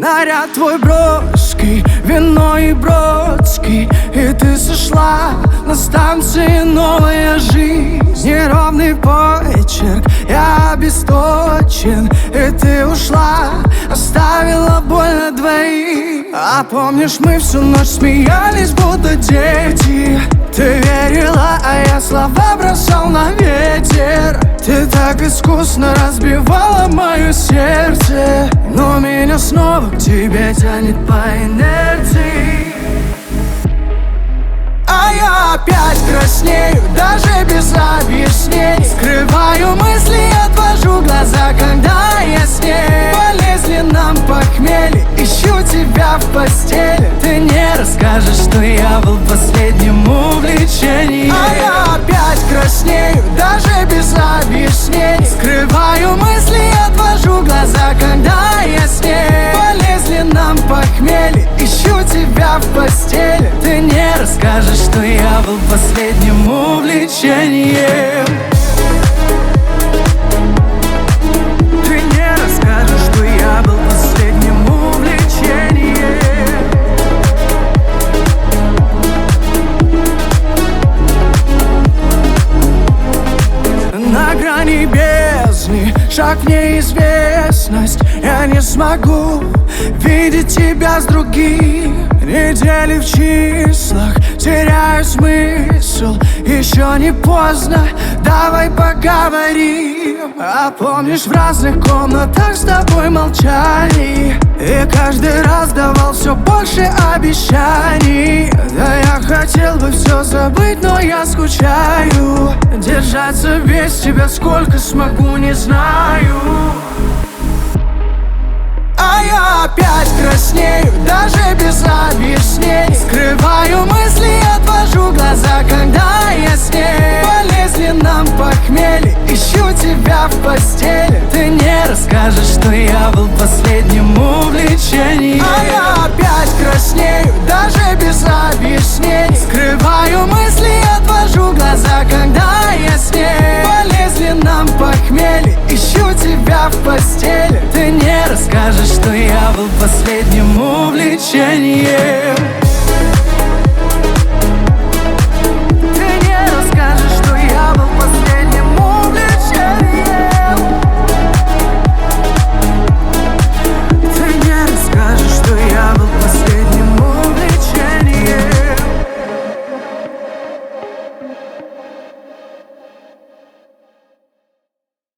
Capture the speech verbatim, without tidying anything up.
Наряд твой броский, вино и бродский, и ты сошла на станции новая жизнь. Неровный почерк, я обесточен, и ты ушла, оставила боль на двоих. А помнишь, мы всю ночь смеялись, будто дети. Ты верила, а я слова бросал на ветер. Ты так искусно разбивала мое сердце, но меня снова к тебе тянет по инерции. А я опять краснею, даже без объяснений. Скрываю мысли, отвожу глаза, когда я с ней. Полезли нам похмелье, ищу тебя в постели. Ты не расскажешь, что я был в последнем увлечении. А я опять краснею, даже без объяснений. Скрываю мысли, отвожу глаза, когда я с ней. Полезли нам похмелье, ищу тебя в постели. Ты не расскажешь, что я был последним увлечением. Ты не расскажешь, что я был последним увлечением. На грани бездны, шаг в неизвестность. Я не смогу видеть тебя с другим. Недели в числах, теряю смысл. Еще не поздно, давай поговорим. А помнишь, в разных комнатах с тобой молчали, и каждый раз давал все больше обещаний. Да я хотел бы все забыть, но я скучаю. Держаться без тебя сколько смогу, не знаю. А я опять краснею, даже без объяснений. Скрываю мысли, отвожу глаза, когда я с ней.